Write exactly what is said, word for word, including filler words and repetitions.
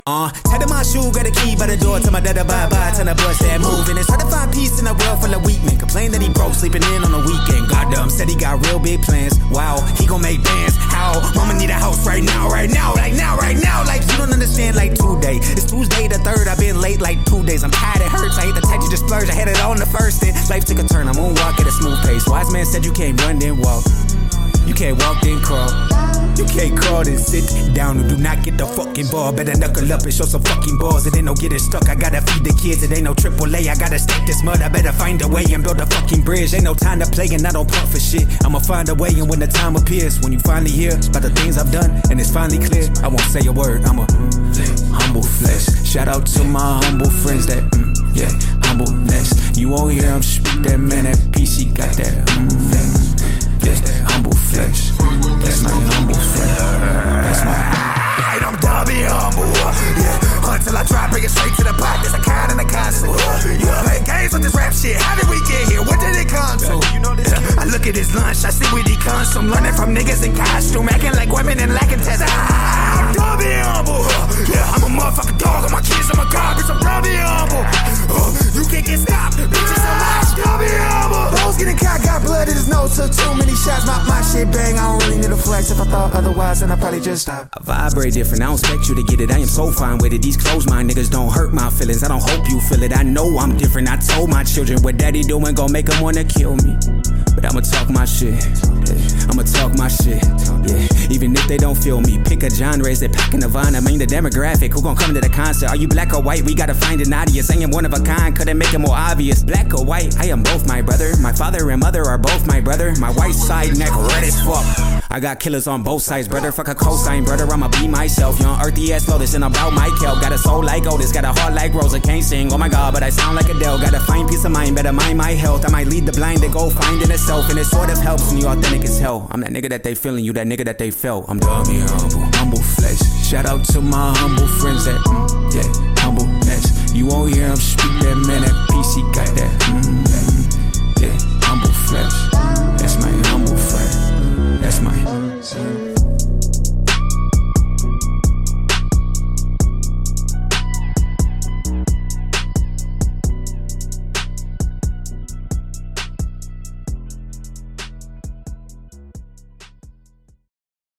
Uh, tied my shoe, got a key by the door. Tell my dad to bye bye, tell the boy start moving. It's hard to find peace in a world full of weak men. Complain that he broke, sleeping in on the weekend. Goddamn, said he got real big plans. Wow, he gon' make bands. How? Mama need a house right now, right now, like now, right now. Like you don't understand, like today. It's Tuesday the third, I've been late like two days. I'm tired, it hurts. I hate the text, you just splurge. I had it on the first, and life took a turn. I'm on walk at a smooth pace. Wise man said you can't run then walk. You can't walk then crawl. You can't crawl then sit down and do not get the fucking ball. Better knuckle up and show some fucking balls. It ain't no getting stuck, I gotta feed the kids. It ain't no triple A, I gotta stack this mud. I better find a way and build a fucking bridge. Ain't no time to play and I don't pump for shit. I'ma find a way and when the time appears, when you finally hear about the things I've done and it's finally clear, I won't say a word, I'm a humble flesh. Shout out to my humble friends that, mm, yeah, humbleness. You won't hear him speak that man, that P C got that, mm, yeah, humble flesh. That's my humble flesh. That's my. Right, I'm done being humble. Yeah, until I try bring it straight to the pot. There's a kind and a constant. Yeah, playing games with this rap shit. How did we get here? What did it come to? You know this. Yeah, I look at his lunch. I see where he comes from. Learning from niggas in costume, acting like women and lacking test. Ah, I'm done being humble. Yeah, I'm a motherfucking dog. On my kids, I'm a garbage. I'm done being humble. Uh, you can't get stopped. Bitches are lost. Done being humble. Rose getting caught, got blood in his nose. Took too many shots. My my shit bang. I don't really need a flex. If I thought otherwise, then I probably just stop. I vibrate different. I don't expect you to get it. I am so fine with it. These closed mind niggas don't hurt my feelings. I don't hope you feel it. I know I'm different. I told my children what daddy doing gon' make them wanna kill me. But I'ma talk my shit. Yeah, I'ma talk my shit. Yeah, even if they don't feel me. Pick a genre, is it packing Nirvana? I mean the demographic. Who gon' come to the concert? Are you black or white? We gotta find an audience. I am one of a kind. Couldn't make it more obvious. Black or white? I am both my brother. My father and mother are both my brother. My white side neck red as fuck. I got killers on both sides, brother. Fuck a cosign, brother. I'ma be myself. Young earthy ass lotus and about my kelp. Got a soul like Otis, got a heart like Rosa. Can't sing, oh my god, but I sound like Adele. Gotta find peace of mind, better mind my health. I might lead the blind to go find in itself, and it sort of helps when you authentic as hell. I'm that nigga that they feeling, you that nigga that they felt. I'm done being humble, humble flesh. Shout out to my humble friends that, mm, yeah, humbleness. You won't hear him speak that man, that P C got that, mm.